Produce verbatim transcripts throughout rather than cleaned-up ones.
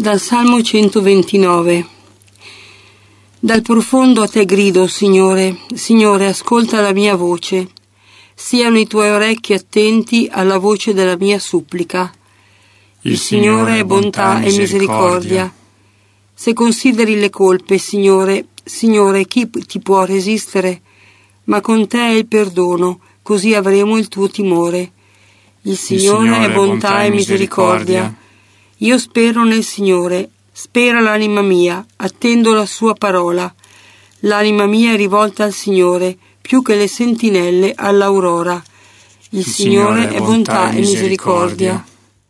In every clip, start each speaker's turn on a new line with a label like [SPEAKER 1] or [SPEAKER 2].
[SPEAKER 1] Dal Salmo centoventinove. Dal profondo a te grido, Signore. Signore, ascolta la mia voce. Siano i tuoi orecchi attenti alla voce della mia supplica. Il, Il Signore è bontà e misericordia. Se consideri le colpe, Signore, Signore, chi ti può resistere? Ma con te è il perdono, così avremo il tuo timore. Il Signore, il Signore è bontà e misericordia. Io spero nel Signore, spera l'anima mia, attendo la sua parola. L'anima mia è rivolta al Signore, più che le sentinelle all'aurora. Il, il Signore, Signore è bontà e misericordia.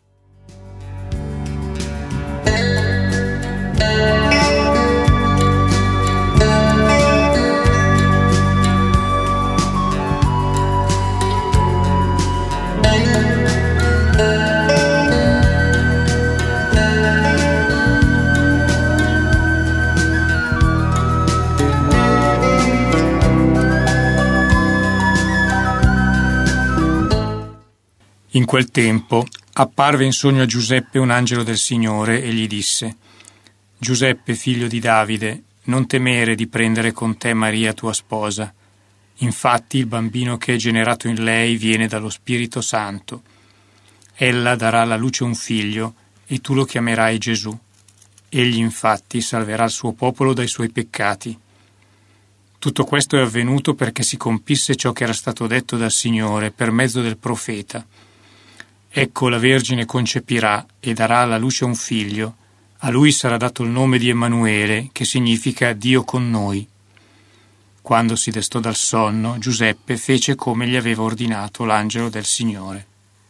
[SPEAKER 2] In quel tempo apparve in sogno a Giuseppe un angelo del Signore e gli disse: Giuseppe, figlio di Davide, non temere di prendere con te Maria tua sposa. Infatti il bambino che è generato in lei viene dallo Spirito Santo. Ella darà alla luce un figlio e tu lo chiamerai Gesù. Egli infatti salverà il suo popolo dai suoi peccati. Tutto questo è avvenuto perché si compisse ciò che era stato detto dal Signore per mezzo del profeta. Ecco, la Vergine concepirà e darà alla luce un figlio. A lui sarà dato il nome di Emanuele, che significa Dio con noi. Quando si destò dal sonno, Giuseppe fece come gli aveva ordinato l'angelo del Signore.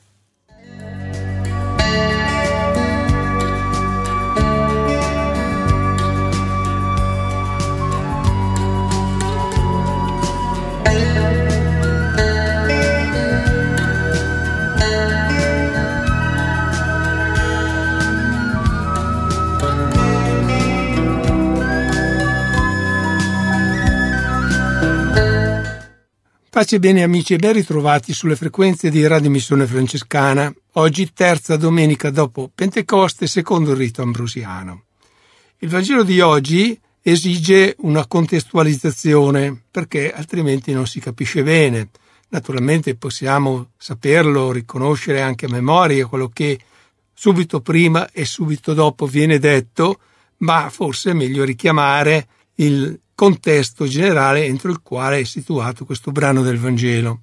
[SPEAKER 3] Pace e bene amici e ben ritrovati sulle frequenze di Radio Missione Francescana, oggi terza domenica dopo Pentecoste secondo il rito ambrosiano. Il Vangelo di oggi esige una contestualizzazione perché altrimenti non si capisce bene. Naturalmente possiamo saperlo, riconoscere anche a memoria quello che subito prima e subito dopo viene detto, ma forse è meglio richiamare il contesto generale entro il quale è situato questo brano del Vangelo.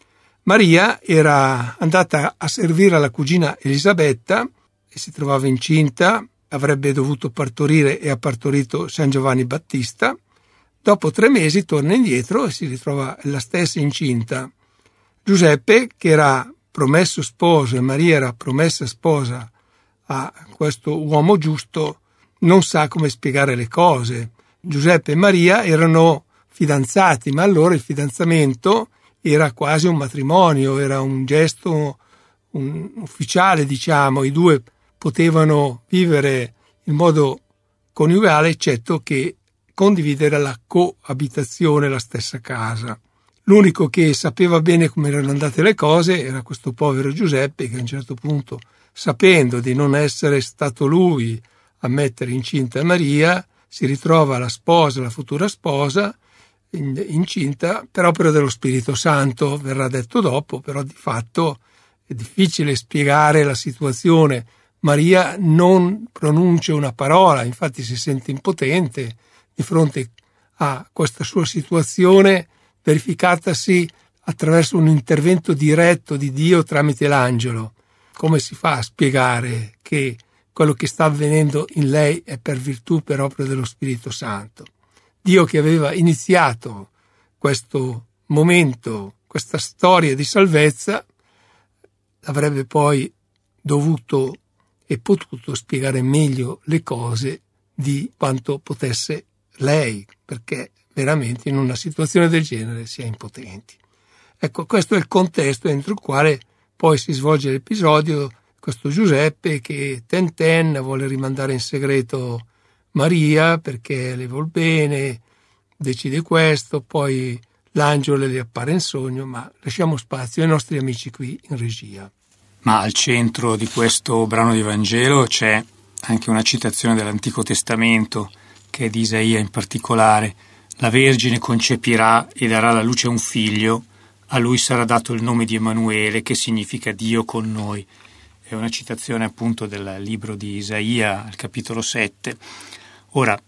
[SPEAKER 3] Maria era andata a servire la cugina Elisabetta e si trovava incinta, avrebbe dovuto partorire e ha partorito San Giovanni Battista. Dopo tre mesi torna indietro e si ritrova la stessa incinta. Giuseppe, che era promesso sposo e Maria era promessa sposa a questo uomo giusto, non sa come spiegare le cose. Giuseppe e Maria erano fidanzati, ma allora il fidanzamento era quasi un matrimonio, era un gesto un, ufficiale, diciamo. I due potevano vivere in modo coniugale, eccetto che condividere la coabitazione, la stessa casa. L'unico che sapeva bene come erano andate le cose era questo povero Giuseppe, che a un certo punto, sapendo di non essere stato lui a mettere incinta Maria, si ritrova la sposa, la futura sposa, incinta per opera dello Spirito Santo, verrà detto dopo, però di fatto è difficile spiegare la situazione. Maria non pronuncia una parola, infatti si sente impotente di fronte a questa sua situazione verificatasi attraverso un intervento diretto di Dio tramite l'angelo. Come si fa a spiegare che quello che sta avvenendo in lei è per virtù, per opera dello Spirito Santo? Dio, che aveva iniziato questo momento, questa storia di salvezza, avrebbe poi dovuto e potuto spiegare meglio le cose di quanto potesse lei, perché veramente in una situazione del genere si è impotenti. Ecco, questo è il contesto entro il quale poi si svolge l'episodio. Questo Giuseppe che ten ten vuole rimandare in segreto Maria perché le vuol bene, decide questo, poi l'angelo le appare in sogno, ma lasciamo spazio ai nostri amici qui in regia.
[SPEAKER 2] Ma al centro di questo brano di Vangelo c'è anche una citazione dell'Antico Testamento, che è di Isaia in particolare. La Vergine concepirà e darà alla luce un figlio, a lui sarà dato il nome di Emanuele, che significa Dio con noi. È una citazione appunto del libro di Isaia, al capitolo sette. Ora,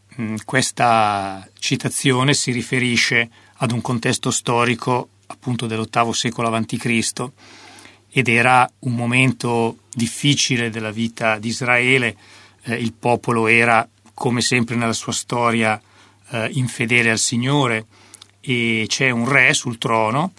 [SPEAKER 2] questa citazione si riferisce ad un contesto storico appunto dell'ottavo secolo avanti Cristo, ed era un momento difficile della vita di Israele. Eh, il popolo era, come sempre nella sua storia, eh, infedele al Signore, e c'è un re sul trono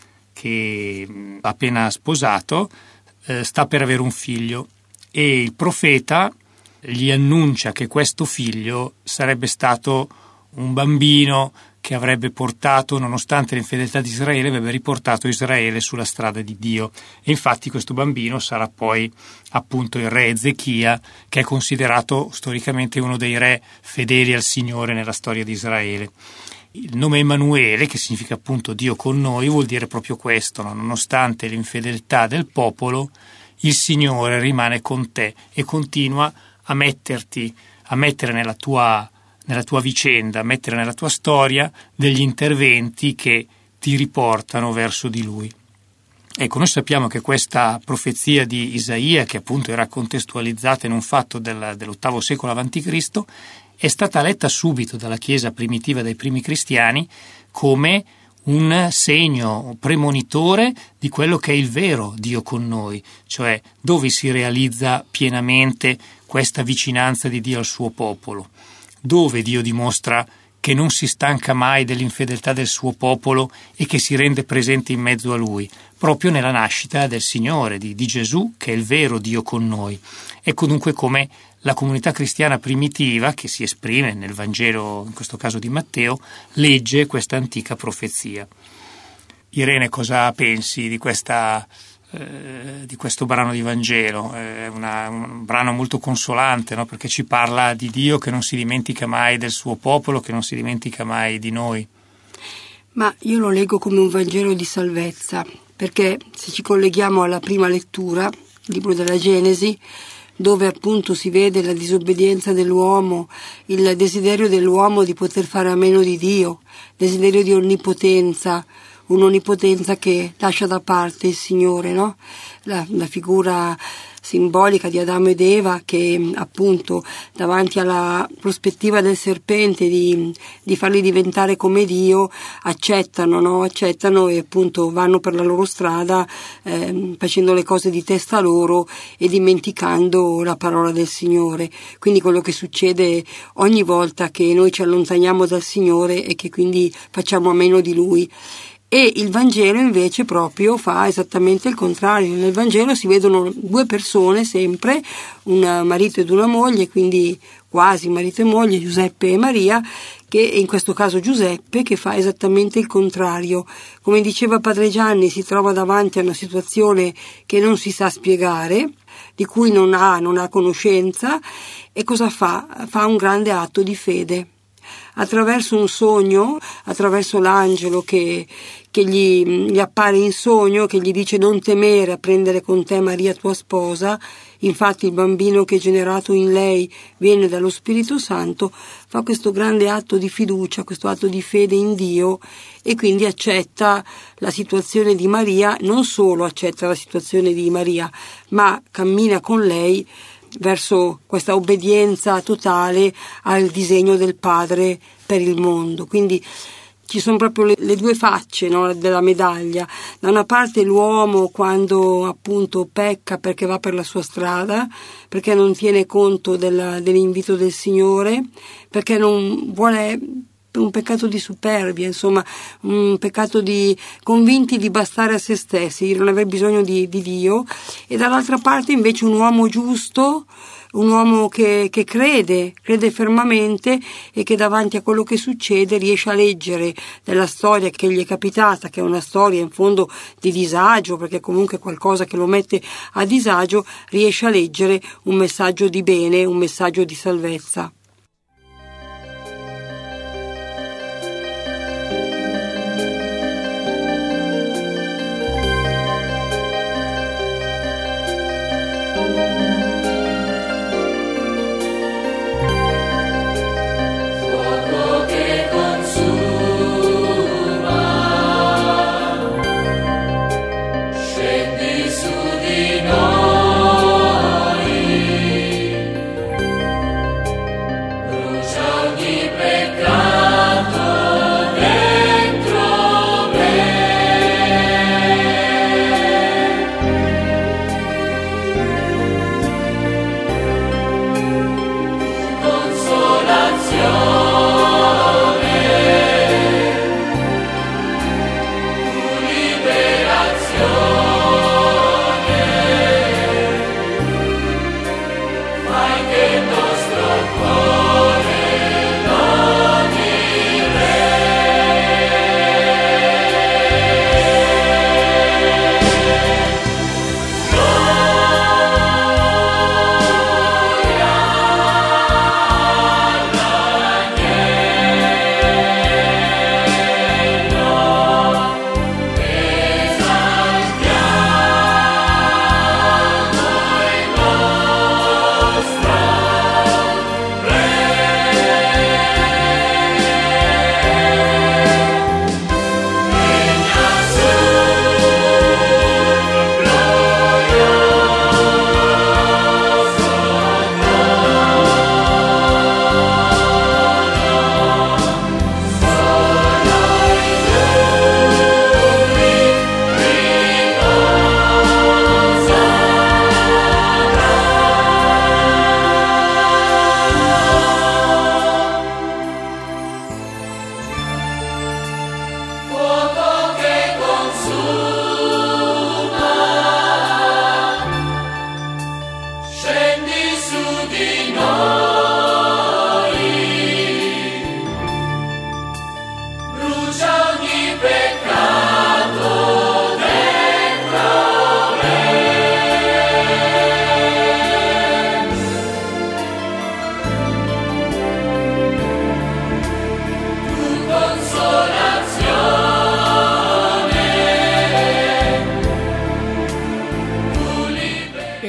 [SPEAKER 2] che, appena sposato, eh, sta per avere un figlio, e il profeta gli annuncia che questo figlio sarebbe stato un bambino che avrebbe portato, nonostante l'infedeltà di Israele, avrebbe riportato Israele sulla strada di Dio. E infatti questo bambino sarà poi appunto il re Ezechia, che è considerato storicamente uno dei re fedeli al Signore nella storia di Israele. Il nome Emanuele, che significa appunto Dio con noi, vuol dire proprio questo, no? Nonostante l'infedeltà del popolo, il Signore rimane con te e continua a metterti, a mettere nella tua, nella tua vicenda, a mettere nella tua storia degli interventi che ti riportano verso di Lui. Ecco, noi sappiamo che questa profezia di Isaia, che appunto era contestualizzata in un fatto del, dell'ottavo secolo avanti Cristo, è stata letta subito dalla Chiesa primitiva, dai primi cristiani, come un segno premonitore di quello che è il vero Dio con noi, cioè dove si realizza pienamente questa vicinanza di Dio al suo popolo, dove Dio dimostra che non si stanca mai dell'infedeltà del suo popolo e che si rende presente in mezzo a lui, proprio nella nascita del Signore, di, di Gesù, che è il vero Dio con noi. Ecco dunque come la comunità cristiana primitiva, che si esprime nel Vangelo, in questo caso di Matteo, legge questa antica profezia. Irene, cosa pensi di questa eh, di questo brano di Vangelo? È una, un brano molto consolante, no? Perché ci parla di Dio che non si dimentica mai del suo popolo, che non si dimentica mai di noi.
[SPEAKER 1] Ma io lo leggo come un Vangelo di salvezza, perché se ci colleghiamo alla prima lettura, il libro della Genesi, dove appunto si vede la disobbedienza dell'uomo, il desiderio dell'uomo di poter fare a meno di Dio, desiderio di onnipotenza, un'onnipotenza che lascia da parte il Signore, no? La, la figura simbolica di Adamo ed Eva che appunto davanti alla prospettiva del serpente di, di farli diventare come Dio accettano, no? accettano e appunto vanno per la loro strada eh, facendo le cose di testa loro e dimenticando la parola del Signore. Quindi quello che succede ogni volta che noi ci allontaniamo dal Signore e che quindi facciamo a meno di Lui. E il Vangelo invece proprio fa esattamente il contrario. Nel Vangelo si vedono due persone sempre, un marito ed una moglie, quindi quasi marito e moglie, Giuseppe e Maria, che in questo caso Giuseppe che fa esattamente il contrario. Come diceva Padre Gianni, si trova davanti a una situazione che non si sa spiegare, di cui non ha, non ha conoscenza, e cosa fa? Fa un grande atto di fede. Attraverso un sogno, attraverso l'angelo che, che gli, gli appare in sogno, che gli dice non temere a prendere con te Maria tua sposa, infatti il bambino che è generato in lei viene dallo Spirito Santo, fa questo grande atto di fiducia, questo atto di fede in Dio e quindi accetta la situazione di Maria, non solo accetta la situazione di Maria, ma cammina con lei verso questa obbedienza totale al disegno del Padre per il mondo. Quindi ci sono proprio le, le due facce, no, della medaglia. Da una parte l'uomo quando appunto pecca perché va per la sua strada, perché non tiene conto della, dell'invito del Signore, perché non vuole, un peccato di superbia, insomma un peccato di convinti di bastare a se stessi, di non aver bisogno di, di Dio, e dall'altra parte invece un uomo giusto, un uomo che, che crede, crede fermamente e che davanti a quello che succede riesce a leggere della storia che gli è capitata, che è una storia in fondo di disagio, perché comunque è qualcosa che lo mette a disagio, riesce a leggere un messaggio di bene, un messaggio di salvezza.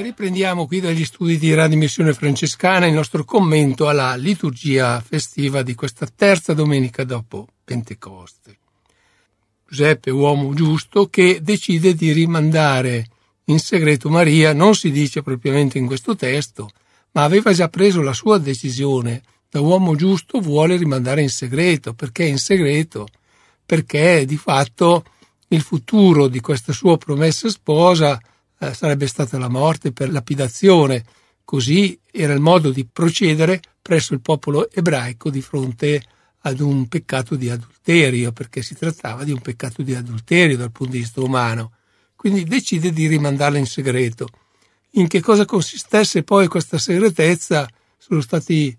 [SPEAKER 3] Riprendiamo qui dagli studi di Radio Missione Francescana il nostro commento alla liturgia festiva di questa terza domenica dopo Pentecoste. Giuseppe, uomo giusto, che decide di rimandare in segreto Maria, non si dice propriamente in questo testo, ma aveva già preso la sua decisione. Da uomo giusto vuole rimandare in segreto. Perché in segreto? Perché di fatto il futuro di questa sua promessa sposa Eh, sarebbe stata la morte per lapidazione. Così era il modo di procedere presso il popolo ebraico di fronte ad un peccato di adulterio, perché si trattava di un peccato di adulterio dal punto di vista umano. Quindi decide di rimandarla in segreto. In che cosa consistesse poi questa segretezza? Sono stati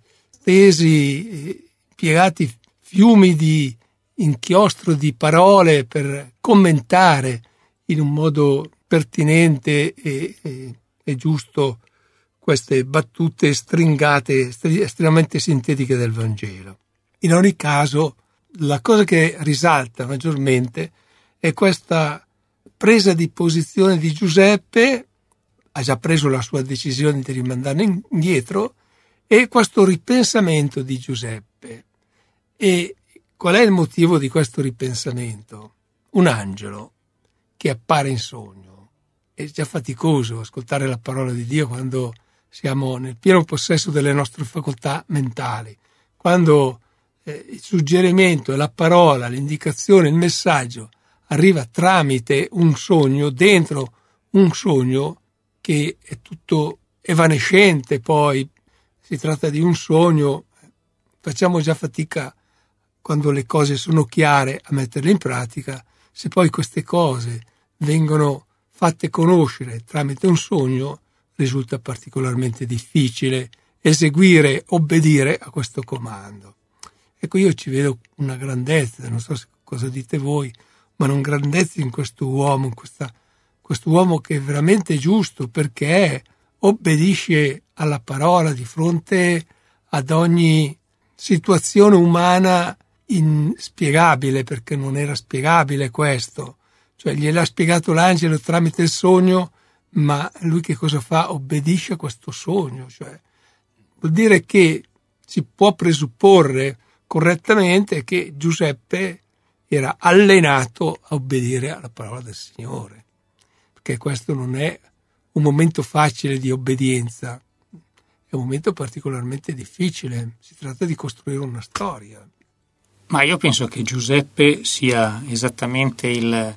[SPEAKER 3] stesi, piegati fiumi di inchiostro di parole per commentare in un modo pertinente e, e, e giusto queste battute stringate, estremamente sintetiche del Vangelo. In ogni caso, la cosa che risalta maggiormente è questa presa di posizione di Giuseppe, ha già preso la sua decisione di rimandarne indietro, e questo ripensamento di Giuseppe. E qual è il motivo di questo ripensamento? Un angelo che appare in sogno. È già faticoso ascoltare la parola di Dio quando siamo nel pieno possesso delle nostre facoltà mentali, quando eh, il suggerimento, la parola, l'indicazione, il messaggio arriva tramite un sogno, dentro un sogno che è tutto evanescente. Poi si tratta di un sogno, facciamo già fatica quando le cose sono chiare a metterle in pratica. Se poi queste cose vengono fatte conoscere tramite un sogno, risulta particolarmente difficile eseguire, obbedire a questo comando. Ecco, io ci vedo una grandezza, non so cosa dite voi, ma una grandezza in questo uomo, in questa, questo uomo che è veramente giusto, perché obbedisce alla parola di fronte ad ogni situazione umana inspiegabile, perché non era spiegabile questo. Cioè gliel'ha spiegato l'angelo tramite il sogno, ma lui che cosa fa? Obbedisce a questo sogno. Cioè, vuol dire che si può presupporre correttamente che Giuseppe era allenato a obbedire alla parola del Signore, perché questo non è un momento facile di obbedienza, è un momento particolarmente difficile, si tratta di costruire una storia.
[SPEAKER 2] Ma io penso che Giuseppe sia esattamente il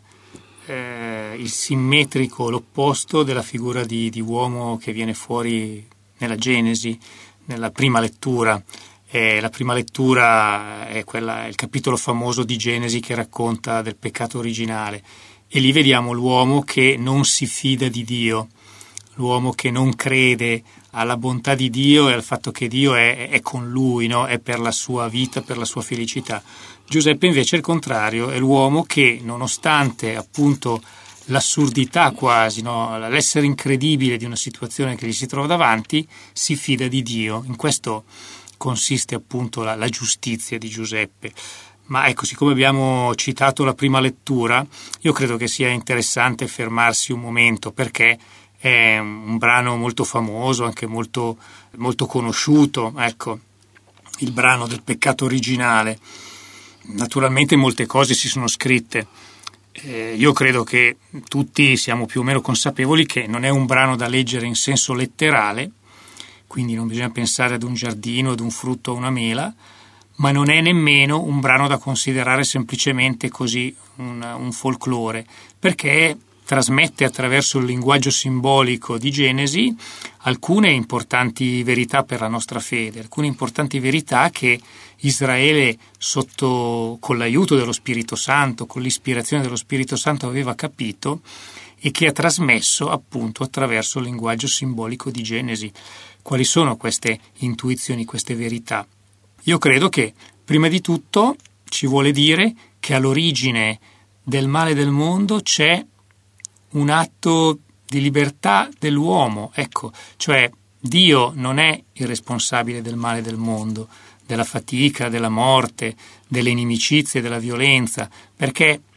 [SPEAKER 2] Eh, il simmetrico, l'opposto della figura di, di uomo che viene fuori nella Genesi, nella prima lettura. Eh, la prima lettura è quella, è il capitolo famoso di Genesi che racconta del peccato originale, e lì vediamo l'uomo che non si fida di Dio, l'uomo che non crede alla bontà di Dio e al fatto che Dio è, è con lui, no? È per la sua vita, per la sua felicità. Giuseppe invece è il contrario, è l'uomo che, nonostante appunto l'assurdità quasi, no? L'essere incredibile di una situazione che gli si trova davanti, si fida di Dio. In questo consiste appunto la, la giustizia di Giuseppe. Ma ecco, siccome abbiamo citato la prima lettura, io credo che sia interessante fermarsi un momento, perché è un brano molto famoso, anche molto, molto conosciuto, ecco, il brano del peccato originale. Naturalmente molte cose si sono scritte. Eh, io credo che tutti siamo più o meno consapevoli che non è un brano da leggere in senso letterale, quindi non bisogna pensare ad un giardino, ad un frutto o una mela, ma non è nemmeno un brano da considerare semplicemente così un, un folklore, perché trasmette attraverso il linguaggio simbolico di Genesi alcune importanti verità per la nostra fede, alcune importanti verità che Israele, sotto, con l'aiuto dello Spirito Santo, con l'ispirazione dello Spirito Santo, aveva capito e che ha trasmesso appunto attraverso il linguaggio simbolico di Genesi. Quali sono queste intuizioni, queste verità? Io credo che prima di tutto ci vuole dire che all'origine del male del mondo c'è un atto di libertà dell'uomo, ecco, cioè Dio non è il responsabile del male del mondo, della fatica, della morte, delle inimicizie, della violenza, perché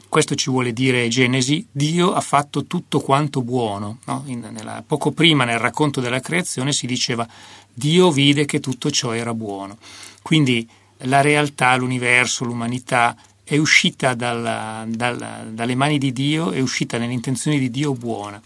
[SPEAKER 2] Questo ci vuole dire Genesi: Dio ha fatto tutto quanto buono, no? In, nella, poco prima nel racconto della creazione si diceva Dio vide che tutto ciò era buono. Quindi la realtà, l'universo, l'umanità è uscita dalla, dalla, dalle mani di Dio, è uscita nelle intenzioni di Dio buona.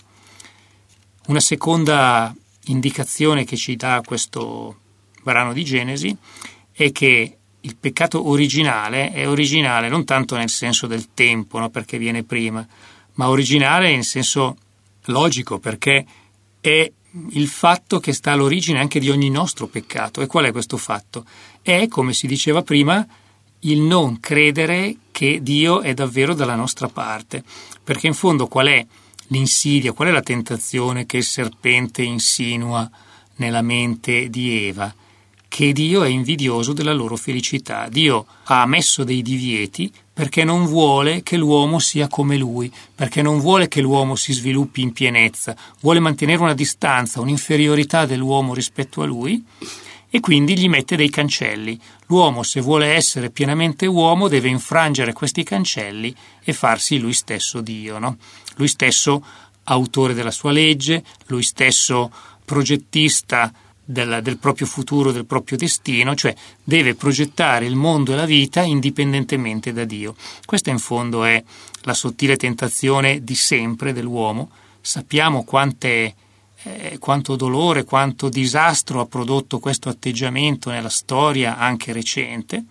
[SPEAKER 2] Una seconda indicazione che ci dà questo brano di Genesi è che il peccato originale è originale non tanto nel senso del tempo, no, perché viene prima, ma originale in senso logico, perché è il fatto che sta all'origine anche di ogni nostro peccato. E qual è questo fatto? È, come si diceva prima, il non credere che Dio è davvero dalla nostra parte. Perché in fondo qual è l'insidia, qual è la tentazione che il serpente insinua nella mente di Eva? Che Dio è invidioso della loro felicità. Dio ha messo dei divieti perché non vuole che l'uomo sia come lui, perché non vuole che l'uomo si sviluppi in pienezza, vuole mantenere una distanza, un'inferiorità dell'uomo rispetto a lui, e quindi gli mette dei cancelli. L'uomo, se vuole essere pienamente uomo, deve infrangere questi cancelli e farsi lui stesso Dio, no? Lui stesso autore della sua legge, lui stesso progettista Del, del proprio futuro, del proprio destino, cioè deve progettare il mondo e la vita indipendentemente da Dio. Questa in fondo è la sottile tentazione di sempre dell'uomo. Sappiamo quante, eh, quanto dolore, quanto disastro ha prodotto questo atteggiamento nella storia anche recente,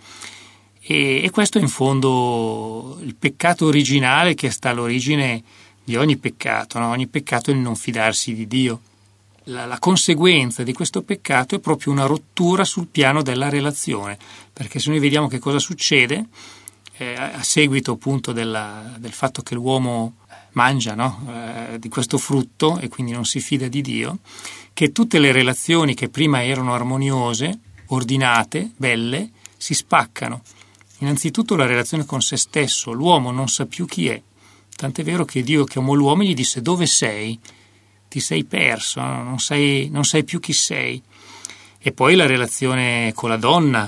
[SPEAKER 2] e, e questo è in fondo il peccato originale che sta all'origine di ogni peccato, no? Ogni peccato è il non fidarsi di Dio. La, la conseguenza di questo peccato è proprio una rottura sul piano della relazione, perché se noi vediamo che cosa succede eh, a seguito appunto della, del fatto che l'uomo mangia, no? eh, di questo frutto e quindi non si fida di Dio, che tutte le relazioni che prima erano armoniose, ordinate, belle, si spaccano. Innanzitutto la relazione con se stesso, l'uomo non sa più chi è, tant'è vero che Dio chiamò l'uomo e gli disse: dove sei? Ti sei perso, no? non, sai, non sai più chi sei. E poi la relazione con la donna,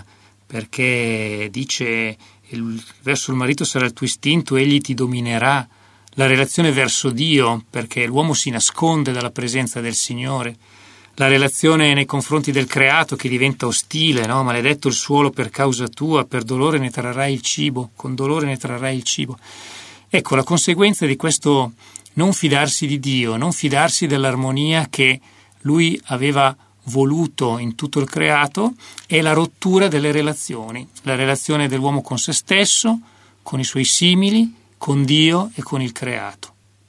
[SPEAKER 2] perché dice il, verso il marito sarà il tuo istinto, egli ti dominerà. La relazione verso Dio, perché l'uomo si nasconde dalla presenza del Signore. La relazione nei confronti del creato, che diventa ostile, no? Maledetto il suolo per causa tua, per dolore ne trarrai il cibo, con dolore ne trarrai il cibo. Ecco, la conseguenza di questo non fidarsi di Dio, non fidarsi dell'armonia che lui aveva voluto in tutto il creato, è la rottura delle relazioni, la relazione dell'uomo con se stesso, con i suoi simili, con Dio e con il creato.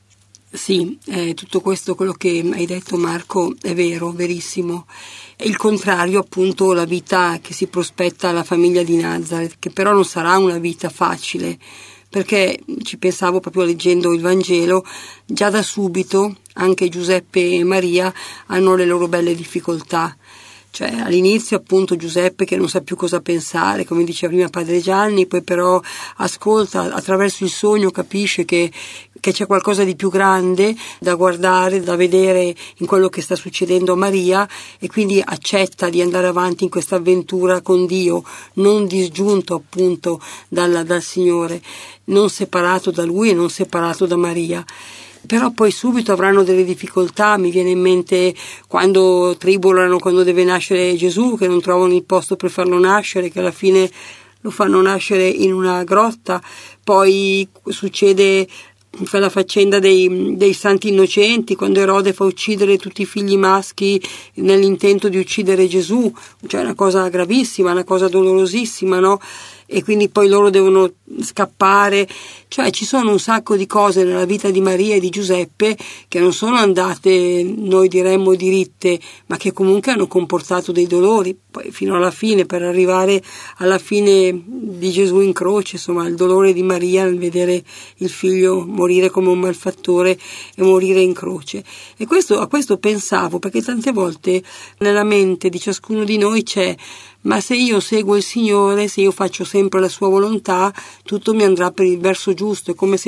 [SPEAKER 1] Sì, eh, tutto questo, quello che hai detto Marco, è vero, verissimo. Il contrario, appunto, la vita che si prospetta alla famiglia di Nazareth, che però non sarà una vita facile, perché ci pensavo proprio leggendo il Vangelo, già da subito anche Giuseppe e Maria hanno le loro belle difficoltà. Cioè all'inizio appunto Giuseppe che non sa più cosa pensare, come diceva prima padre Gianni, poi però ascolta, attraverso il sogno capisce che, che c'è qualcosa di più grande da guardare, da vedere in quello che sta succedendo a Maria, e quindi accetta di andare avanti in questa avventura con Dio, non disgiunto appunto dal, dal Signore, non separato da Lui e non separato da Maria. Però poi subito avranno delle difficoltà. Mi viene in mente quando tribolano, quando deve nascere Gesù, che non trovano il posto per farlo nascere, che alla fine lo fanno nascere in una grotta. Poi succede la faccenda dei, dei santi innocenti, quando Erode fa uccidere tutti i figli maschi nell'intento di uccidere Gesù, cioè una cosa gravissima, una cosa dolorosissima, no? E quindi poi loro devono scappare. Cioè ci sono un sacco di cose nella vita di Maria e di Giuseppe che non sono andate, noi diremmo, diritte, ma che comunque hanno comportato dei dolori poi fino alla fine, per arrivare alla fine di Gesù in croce. Insomma, il dolore di Maria nel vedere il figlio morire come un malfattore e morire in croce. E questo, a questo pensavo, perché tante volte nella mente di ciascuno di noi c'è: ma se io seguo il Signore, se io faccio sempre la sua volontà, tutto mi andrà per il verso giusto. È come se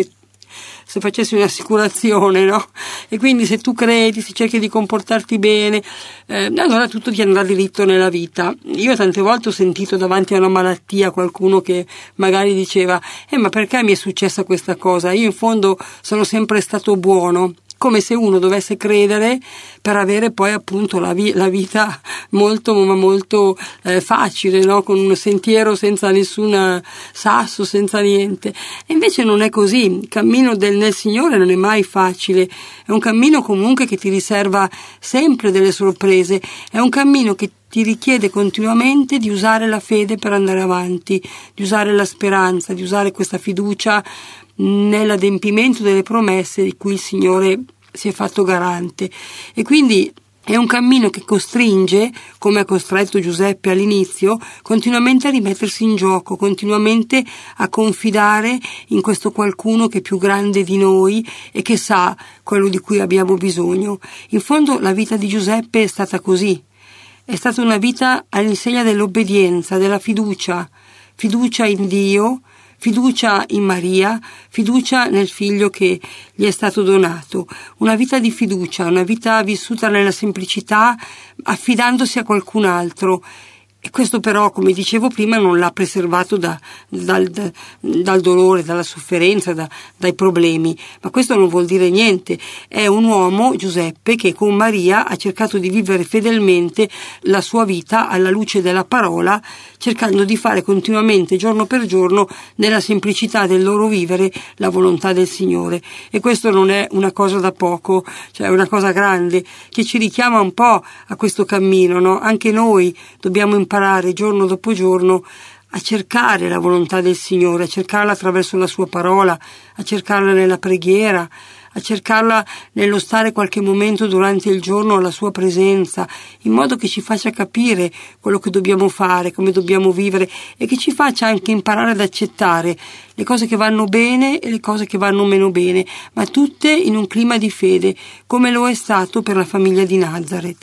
[SPEAKER 1] se facessi un'assicurazione, no? E quindi se tu credi, se cerchi di comportarti bene, eh, allora tutto ti andrà diritto nella vita. Io tante volte ho sentito davanti a una malattia qualcuno che magari diceva eh ma perché mi è successa questa cosa? Io in fondo sono sempre stato buono. Come se uno dovesse credere per avere poi appunto la, vi- la vita molto ma molto eh, facile, no? Con un sentiero senza nessun sasso, senza niente. E invece non è così. Il cammino del nel Signore non è mai facile, è un cammino comunque che ti riserva sempre delle sorprese, è un cammino che ti richiede continuamente di usare la fede per andare avanti, di usare la speranza, di usare questa fiducia nell'adempimento delle promesse di cui il Signore si è fatto garante. E quindi è un cammino che costringe, come ha costretto Giuseppe all'inizio, continuamente a rimettersi in gioco, continuamente a confidare in questo qualcuno che è più grande di noi e che sa quello di cui abbiamo bisogno. In fondo la vita di Giuseppe è stata così. È stata una vita all'insegna dell'obbedienza, della fiducia, fiducia in Dio, fiducia in Maria, fiducia nel figlio che gli è stato donato. Una vita di fiducia, una vita vissuta nella semplicità, affidandosi a qualcun altro. E questo però, come dicevo prima, non l'ha preservato da, dal, da, dal dolore, dalla sofferenza, da, dai problemi. Ma questo non vuol dire niente. È un uomo, Giuseppe, che con Maria ha cercato di vivere fedelmente la sua vita alla luce della parola, cercando di fare continuamente, giorno per giorno, nella semplicità del loro vivere, la volontà del Signore. E questo non è una cosa da poco, cioè è una cosa grande, che ci richiama un po' a questo cammino, no? Anche noi dobbiamo imparare giorno dopo giorno a cercare la volontà del Signore, a cercarla attraverso la sua parola, a cercarla nella preghiera, a cercarla nello stare qualche momento durante il giorno alla sua presenza, in modo che ci faccia capire quello che dobbiamo fare, come dobbiamo vivere e che ci faccia anche imparare ad accettare le cose che vanno bene e le cose che vanno meno bene, ma tutte in un clima di fede, come lo è stato per la famiglia di Nazareth.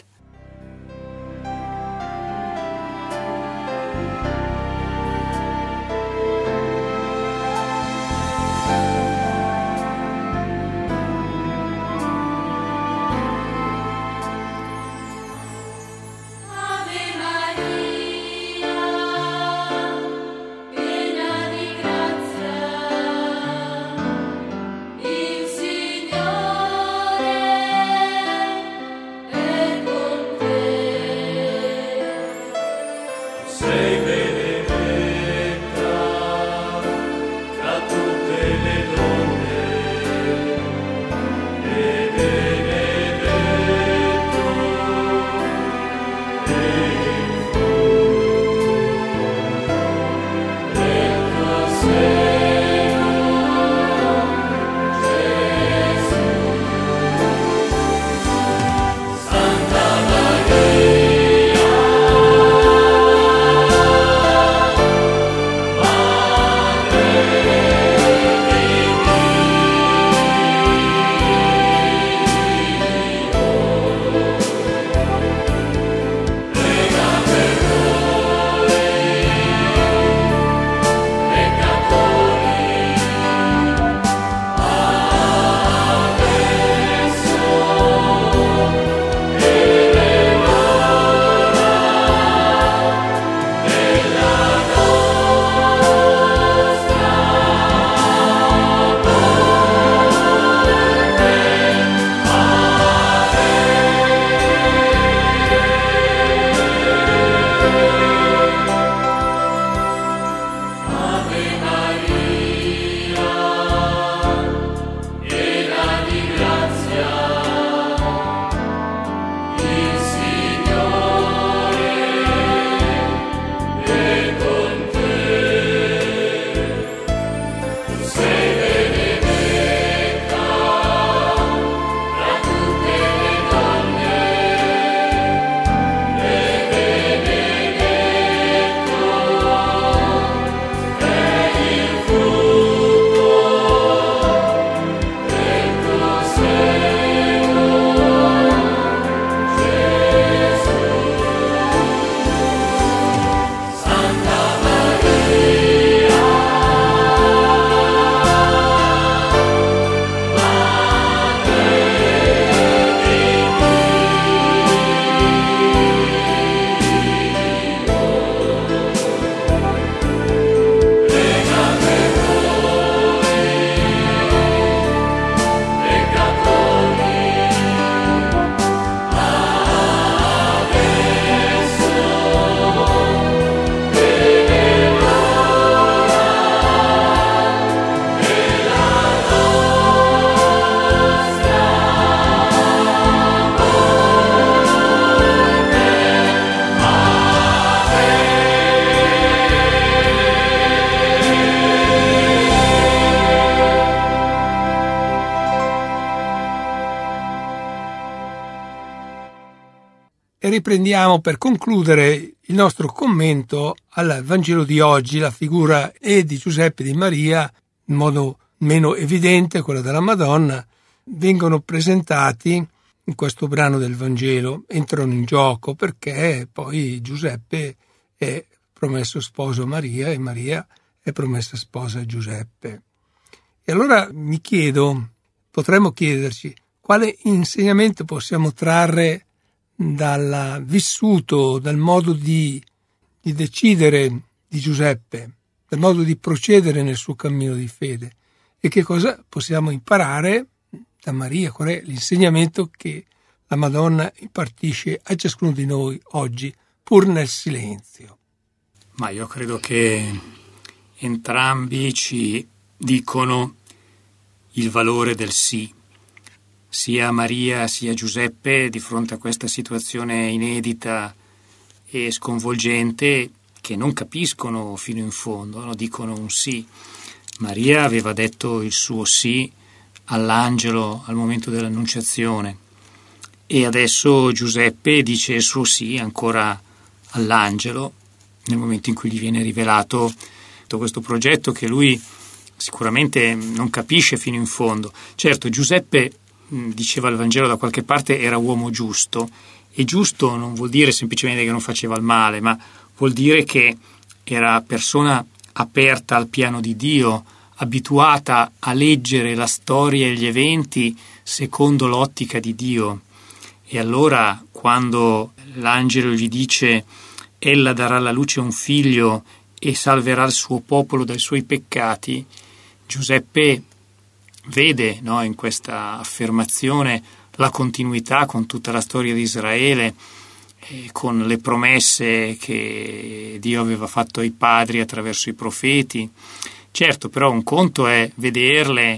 [SPEAKER 3] riprendiamo per concludere il nostro commento al Vangelo di oggi, la figura e di Giuseppe e di Maria, in modo meno evidente quella della Madonna, vengono presentati in questo brano del Vangelo, entrano in gioco perché poi Giuseppe è promesso sposo a Maria e Maria è promessa sposa a Giuseppe. E allora mi chiedo, potremmo chiederci, quale insegnamento possiamo trarre dal vissuto, dal modo di, di decidere di Giuseppe, dal modo di procedere nel suo cammino di fede, e che cosa possiamo imparare da Maria, qual è l'insegnamento che la Madonna impartisce a ciascuno di noi oggi, pur nel silenzio.
[SPEAKER 2] Ma io credo che entrambi ci dicono il valore del sì. Sia Maria sia Giuseppe, di fronte a questa situazione inedita e sconvolgente, che non capiscono fino in fondo, no? Dicono un sì. Maria aveva detto il suo sì all'angelo al momento dell'annunciazione e adesso Giuseppe dice il suo sì ancora all'angelo nel momento in cui gli viene rivelato tutto questo progetto che lui sicuramente non capisce fino in fondo. Certo, Giuseppe, diceva il Vangelo da qualche parte, era uomo giusto, e giusto non vuol dire semplicemente che non faceva il male, ma vuol dire che era persona aperta al piano di Dio, abituata a leggere la storia e gli eventi secondo l'ottica di Dio. E allora quando l'angelo gli dice ella darà alla luce un figlio e salverà il suo popolo dai suoi peccati, Giuseppe vede, no, in questa affermazione la continuità con tutta la storia di Israele, eh, con le promesse che Dio aveva fatto ai padri attraverso i profeti. Certo, però un conto è vederle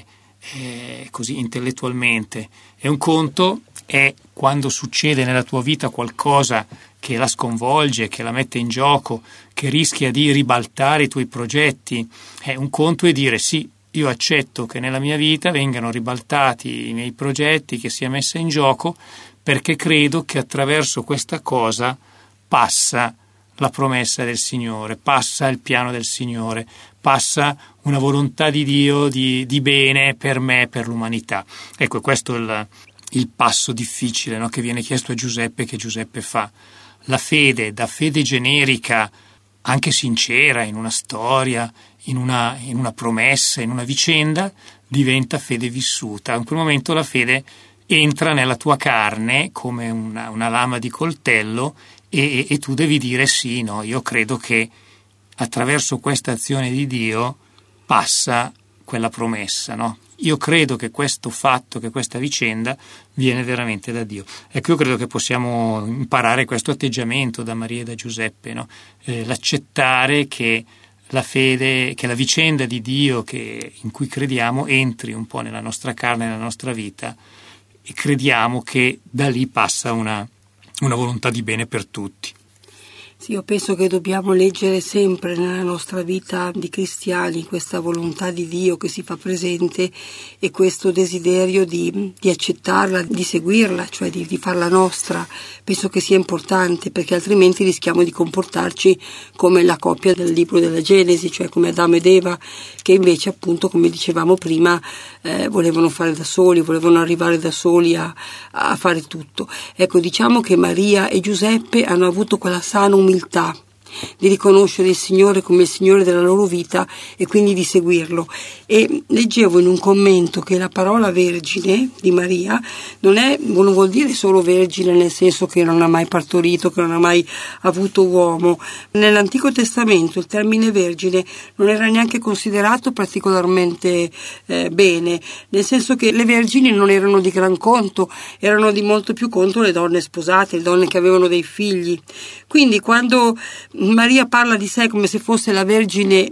[SPEAKER 2] eh, così intellettualmente, e un conto è quando succede nella tua vita qualcosa che la sconvolge, che la mette in gioco, che rischia di ribaltare i tuoi progetti. Eh, un conto è dire sì, io accetto che nella mia vita vengano ribaltati i miei progetti, che sia messa in gioco, perché credo che attraverso questa cosa passa la promessa del Signore, passa il piano del Signore, passa una volontà di Dio di, di bene per me, per l'umanità. Ecco, questo è il, il passo difficile, no, che viene chiesto a Giuseppe, che Giuseppe fa. La fede, da fede generica, anche sincera, in una storia, in una, in una promessa, in una vicenda, diventa fede vissuta. In quel momento la fede entra nella tua carne come una, una lama di coltello e, e tu devi dire sì, no, io credo che attraverso questa azione di Dio passa quella promessa, no? Io credo che questo fatto, che questa vicenda viene veramente da Dio. Ecco, io credo che possiamo imparare questo atteggiamento da Maria e da Giuseppe, no? Eh, l'accettare che la fede, che la vicenda di Dio che, in cui crediamo entri un po' nella nostra carne, nella nostra vita, e crediamo che da lì passa una, una volontà di bene per tutti.
[SPEAKER 1] Sì, io penso che dobbiamo leggere sempre nella nostra vita di cristiani questa volontà di Dio che si fa presente e questo desiderio di, di accettarla, di seguirla, cioè di, di farla nostra. Penso che sia importante, perché altrimenti rischiamo di comportarci come la coppia del libro della Genesi, cioè come Adamo ed Eva, che invece appunto, come dicevamo prima, eh, volevano fare da soli, volevano arrivare da soli a, a fare tutto. Ecco, diciamo che Maria e Giuseppe hanno avuto quella sana umiltà di riconoscere il Signore come il Signore della loro vita e quindi di seguirlo. E leggevo in un commento che la parola vergine di Maria non è, non vuol dire solo vergine nel senso che non ha mai partorito, che non ha mai avuto uomo. Nell'Antico Testamento il termine vergine non era neanche considerato particolarmente eh, bene, nel senso che le vergini non erano di gran conto, erano di molto più conto le donne sposate, le donne che avevano dei figli. Quindi quando Maria parla di sé come se fosse la Vergine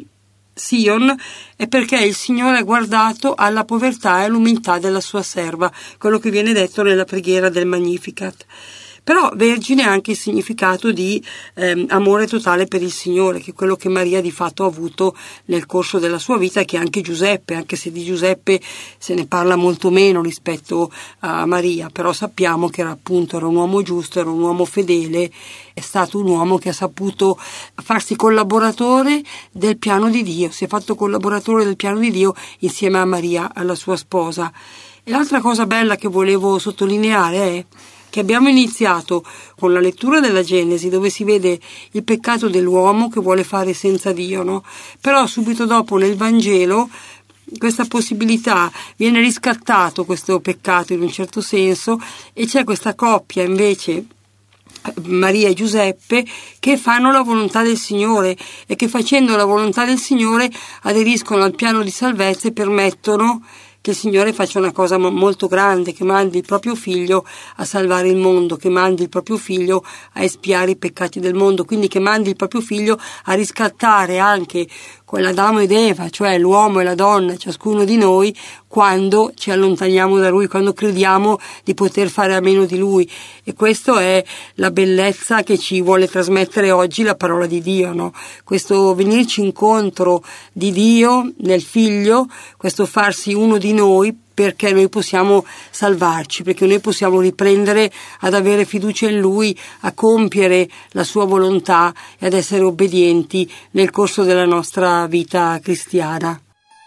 [SPEAKER 1] Sion è perché il Signore ha guardato alla povertà e all'umiltà della sua serva, quello che viene detto nella preghiera del Magnificat. Però vergine ha anche il significato di ehm, amore totale per il Signore, che è quello che Maria di fatto ha avuto nel corso della sua vita, che anche Giuseppe, anche se di Giuseppe se ne parla molto meno rispetto a Maria, però sappiamo che era appunto era un uomo giusto, era un uomo fedele, è stato un uomo che ha saputo farsi collaboratore del piano di Dio, si è fatto collaboratore del piano di Dio insieme a Maria, alla sua sposa. E l'altra cosa bella che volevo sottolineare è che abbiamo iniziato con la lettura della Genesi, dove si vede il peccato dell'uomo che vuole fare senza Dio, no? Però subito dopo nel Vangelo questa possibilità viene riscattato, questo peccato in un certo senso, e c'è questa coppia invece, Maria e Giuseppe, che fanno la volontà del Signore e che facendo la volontà del Signore aderiscono al piano di salvezza e permettono che il Signore faccia una cosa molto grande, che mandi il proprio figlio a salvare il mondo, che mandi il proprio figlio a espiare i peccati del mondo, quindi che mandi il proprio figlio a riscattare anche quell'Adamo ed Eva, cioè l'uomo e la donna, ciascuno di noi, quando ci allontaniamo da Lui, quando crediamo di poter fare a meno di Lui. E questa è la bellezza che ci vuole trasmettere oggi la parola di Dio, no? Questo venirci incontro di Dio nel Figlio, questo farsi uno di noi, perché noi possiamo salvarci, perché noi possiamo riprendere ad avere fiducia in Lui, a compiere la sua volontà e ad essere obbedienti nel corso della nostra vita cristiana.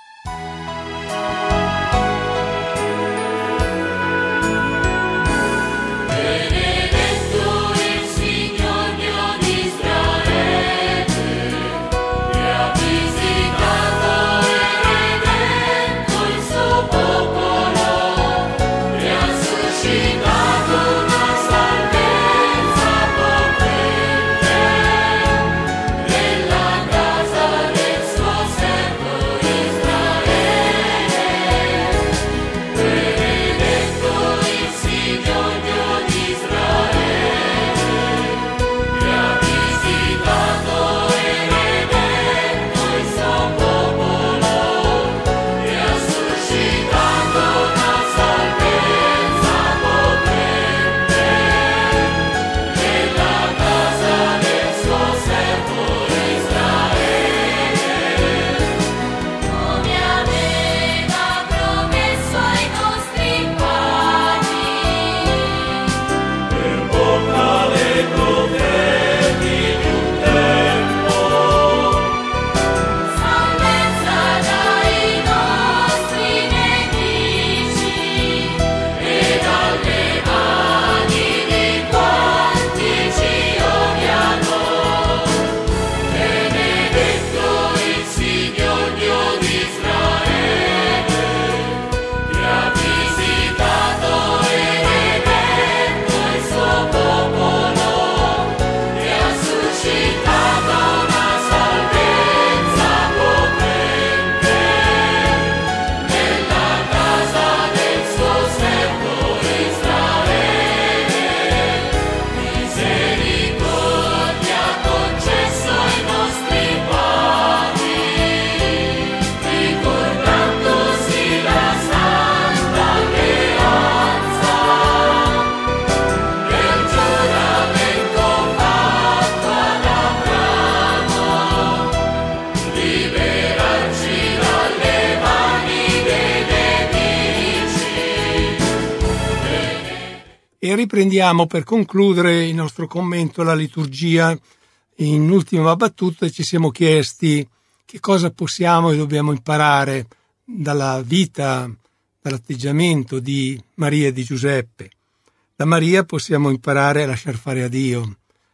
[SPEAKER 3] E riprendiamo per concludere il nostro commento alla liturgia. In ultima battuta ci siamo chiesti che cosa possiamo e dobbiamo imparare dalla vita, dall'atteggiamento di Maria e di Giuseppe. Da Maria possiamo imparare a lasciar fare a Dio.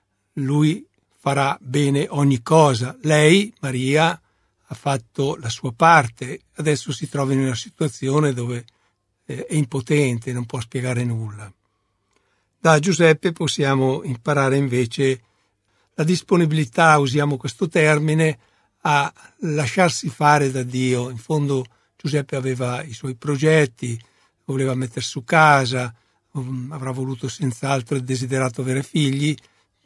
[SPEAKER 3] Lui farà bene ogni cosa. Lei, Maria, ha fatto la sua parte, adesso si trova in una situazione dove è impotente, non può spiegare nulla. Da Giuseppe possiamo imparare invece la disponibilità, usiamo questo termine, a lasciarsi fare da Dio. In fondo Giuseppe aveva i suoi progetti, voleva mettere su casa, avrà voluto senz'altro e desiderato avere figli,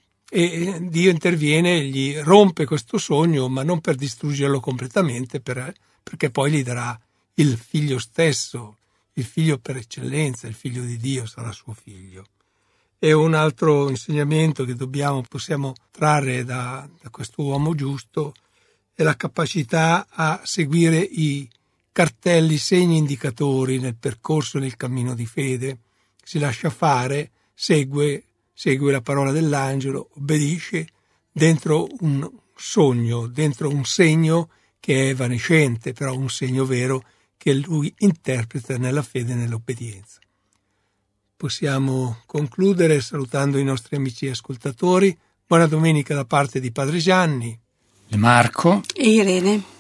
[SPEAKER 3] e Dio interviene, gli rompe questo sogno, ma non per distruggerlo completamente, per, perché poi gli darà il figlio stesso, il figlio per eccellenza, il figlio di Dio sarà suo figlio. E un altro insegnamento che dobbiamo, possiamo trarre da, da questo uomo giusto è la capacità a seguire i cartelli, segni indicatori nel percorso, nel cammino di fede. Si lascia fare, segue, segue la parola dell'angelo, obbedisce dentro un sogno, dentro un segno che è evanescente, però un segno vero che lui interpreta nella fede e nell'obbedienza. Possiamo concludere salutando i nostri amici ascoltatori. Buona domenica da parte di Padre Gianni,
[SPEAKER 2] Marco
[SPEAKER 1] e Irene.